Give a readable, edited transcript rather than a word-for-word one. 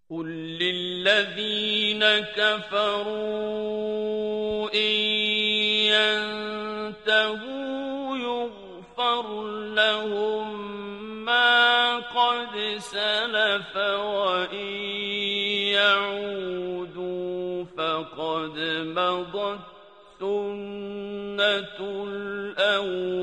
قل للذين كفروا إن ينتهوا يغفر لهم ما قد سلف وإن يعودوا فقد مضت سنة الأولين.